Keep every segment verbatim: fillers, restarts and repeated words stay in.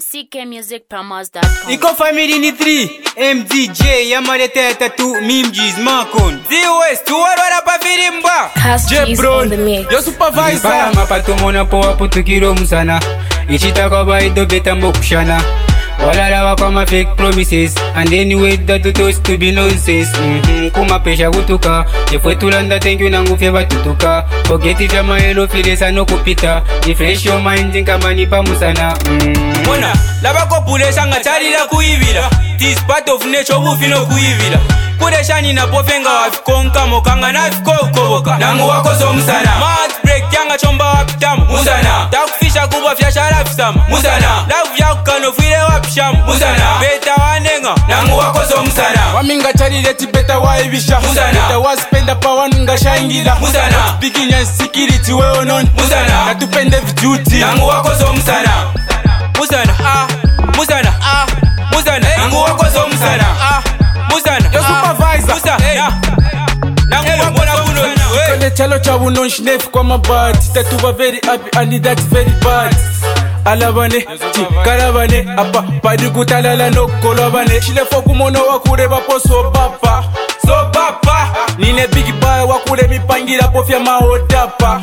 c k music promos dot com. Iko family ni three M D J Yamarete tatu Mimjis Makon Z-West tuwarwara pa virimba Jebron yo supervisor Para mapato mona po hapo tukiro musana Ichitaka baido beta mokushana Walala wako ma fake promises And anyway that to toast to be nonsense mm-hmm. Kuma pesha kutuka Yefwe tulanda thank you nangu feva tutuka Forget if ya maelo filesa no kupita Refresh your mind nkama nipa musana mm-hmm. Mona, laba kopulesha nga charila kuivila This part of nature bufino kuivila Kudesha nina pofenga wafikonka mokanga na fiko ukoboka Nangu wako zo musana Mat break yanga chomba wapitamu Musana Takufisha kubwa fya sharafisama Musana Lagu vya kukano fwile wapishamu Musana Beta wanenga Nangu wako zo musana Waminga charile ti beta waibisha Musana Beta waspenda pa wanunga shaingila Musana Speaking and security we onon Musana Natupende vijuti Nangu wako zo musana Musana ah Musana ah Musana Nangu wako zo musana ah Musana yo supervisor Musana Nangu wako na kuno Kole chalo cha unon shnef kwa mabati Tatuba very happy and that's very bad Alabane, ti karabane Apa, padi kutalala no kolabane Chile foku mono wakure bapo so papa So papa Nine bigi bae wakure mipangira pofya maodapa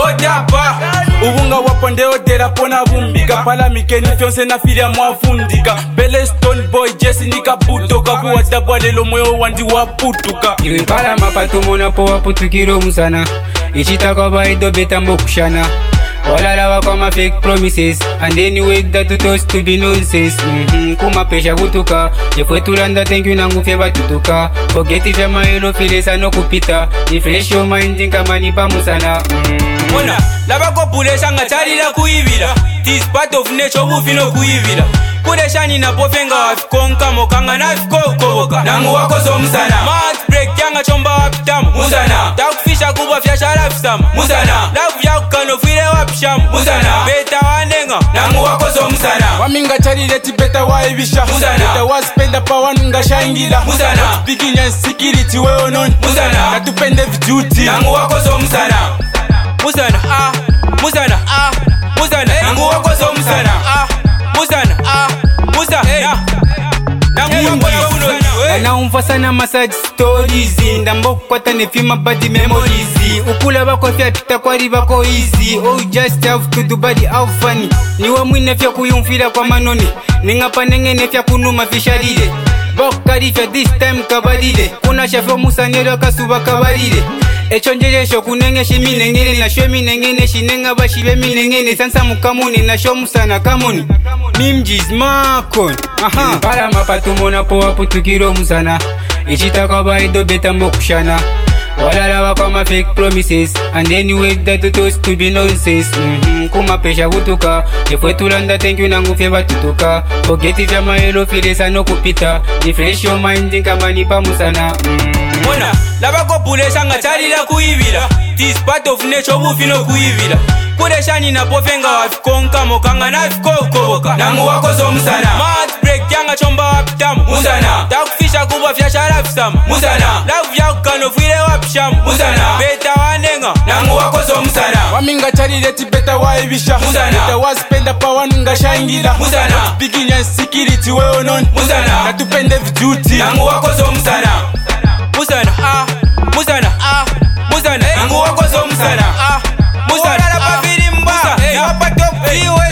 Odapa Ubunga wapande odera pona vumbika Pala mikeni fyonse na filia mwafundika Bele stone boy jesi nika butoka Kuwa dabwa lelo mweo wandi waputuka Iwe pala mapato mona po hapo tukiro musana Ichitaka baido beta mokushana Walala wako ma fake promises And anyway that to toast to be nonsense mm-hmm. Kuma pesha kutuka Yefwe tulanda thank you nangu feva tutuka Forget if ya maelo filesa no kupita Refresh your mind nkama nipa musana mm-hmm. Mona, laba kopulesha nga charila kuivila This part of nature bufino kuivila Kudesha nina pofenga wafikonka mokanga na fiko ukoboka Nangu wako zo musana Mat break yanga chomba wapitamu Musana Takufisha kubwa fya sharafisama Musana Lagu vya kukano fwile wapishamu Musana Beta wanenga Nangu wako zo musana Waminga charile ti beta waibisha Musana Beta waspenda pa wanunga shaingila Musana Speaking and security we onon Musana Natupende vijuti Nangu wako zo musana Musana ah Musana ah Musana Nangu wako zo musana ah Musana ah Musana Nangu wako na uno Ana umfasana massage stories Ndambo kukwata nefima body memories Ukula bako fya pita kwa riba ko easy Oh just have to do body how funny Niwa mwine fya kuyumfila kwa manoni Ningapa nengene fya kunuma fisharide Bokari fya this time kabalide Kuna shafo musanero kasuba kabalide Echonjelesho kunenge shiminengene na show minengene shinenga bashibe minengene sansa mukamuni na show musana kamuni Mimjis Makon aha para mapato mona po hapo tukiro musana Ichitaka baido beta mokushana Walala wako ma fake promises And anyway that to toast to be nonsense mm-hmm. Kuma pesha kutuka Yefwe tulanda thank you nangu feva tutuka Forget if ya maelo filesa no kupita Refresh your mind nkama nipa musana mm-hmm. Mona, laba kopulesha nga charila kuivila This part of nature bufino kuivila Kudesha nina pofenga wafikonka mokanga na fiko ukoboka Nangu wako zo musana Mat break yanga chomba wapitamu Musana Takufisha kubwa fya sharafisama Musana Lagu vya kukano fwile wapishamu Musana Beta wanenga Nangu wako zo musana Waminga charile ti beta waibisha Musana Beta waspenda pa wanunga shaingila Musana Speaking and security we onon Musana Natupende vijuti Nangu wako zo musana Musana ah Musana ah Musana Nangu wako zo musana ah Musana Musana Musana Yapa top Z-West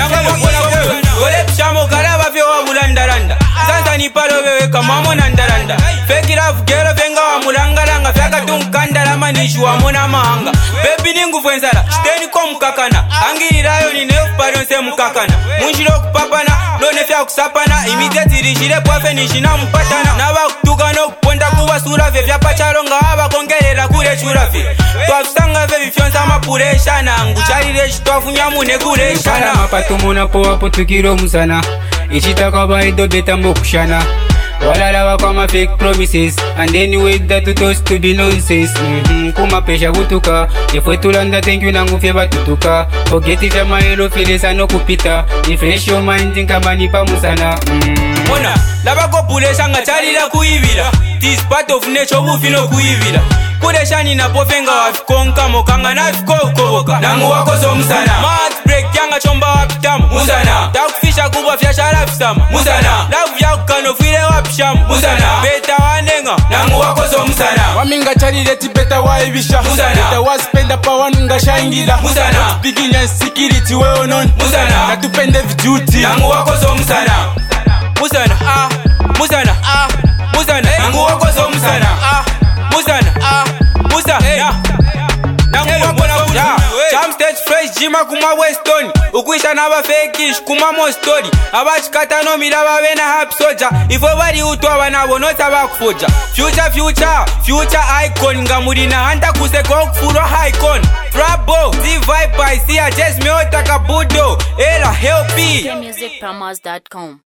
Gole pshamo karaba fyo wa mulandaranda Sansa ni palo wewe kama monandaranda Fake love gero venga wa mulangaranga Fyaka tunkandala manishu wa mona mahanga Baby ningu fwenzala Shteni kwa mkakana Angiri rayo ni neofu parionse mkakana Munshiro kupapana Lone fya kusapana Immediate rishile pwafe nishina mpatana Naba kutuka no kuponda kuwa sura fe Fya pacharonga haba kongelera kure chura fe Twafusanga fe vifyonsa mapuresha Nangu charire shitwafu nyamune kuresha Para mapato mona po hapo tukiro musana Ichitaka baido beta mokushana Walala wako ma fake promises And anyway that to toast to be nonsense mm-hmm. Kuma pesha kutuka Yefwe tulanda thank you nangu feva tutuka Forget if ya maelo filesa no kupita Refresh your mind nkama nipa musana mm-hmm. Mona, laba kopulesha nga charila kuivila It is part of nature bufino kuivira Kude shani na pofenga wafikonka mokanga na fiko ukoboka Nangu wako zo msana Mat break yanga chomba wapitamu Musana Takufisha kubwa fya sharafisama Musana Lavu ya kukano file wapishamu Musana Beta wanenga Nangu wako zo msana Waminga chari leti beta waibisha Musana Beta waspenda pa wanunga shaingila Musana Biginya security weo non Musana Natupende viduty Nangu wako zo msana Musana ah Musana ah Musana Nangu wako zo msana ah Musana ah Musana Nangu wako na kuja Jam stage fresh jima kuma Weston Ukuisha na ba fakish kuma mo story Abachikata no milaba bena hap soja Ifo bari utwa wanabo nota bakufoja Future future future icon Ngamurina hanta kuseko kufuro icon Frabo Z vibe I see a just me otaka budo Ela help me music promos dot com